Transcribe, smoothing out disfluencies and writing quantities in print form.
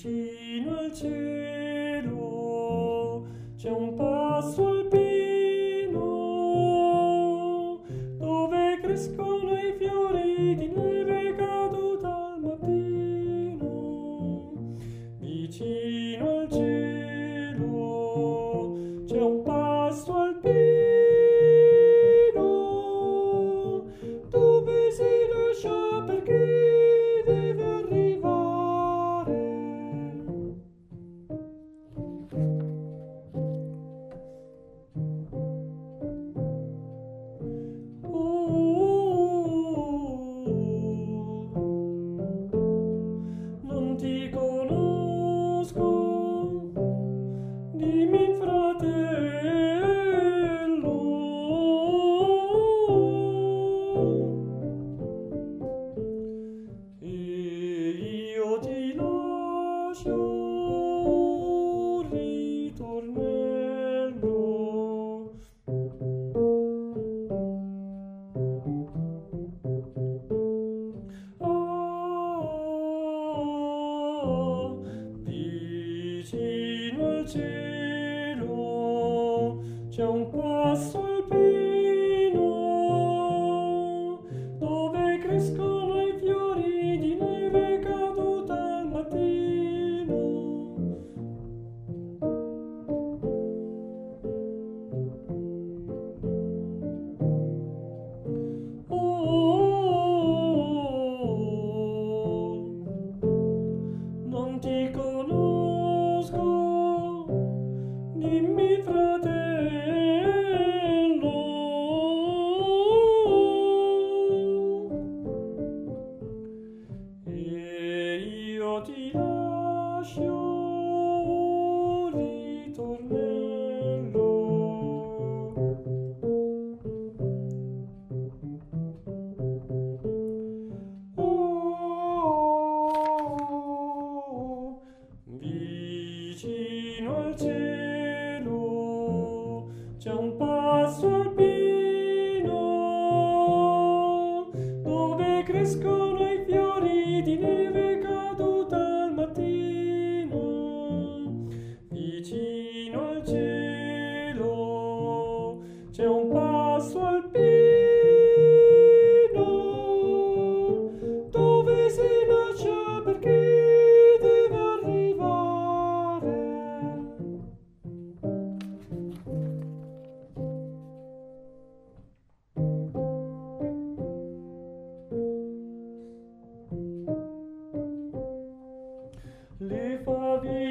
Vicino al cielo c'è un passo alpino dove crescono i fiori di neve caduta al mattino. Vicino al cielo c'è un passo alpino dove si lascia per chi deve arrivare. Non ti conosco, dimmi fratello, e io ti lascio ritornello. Vicino al cielo c'è un passo alpino dove crescono i fiori di neve caduta al mattino. Non ti conosco, dimmi fratello, e io ti lascio ritornello. Vicino al cielo c'è un passo alpino dove crescono i fiori di neve caduta al mattino. Vicino al cielo c'è un passo alpino dove si lascia per chi deve arrivare. Le faville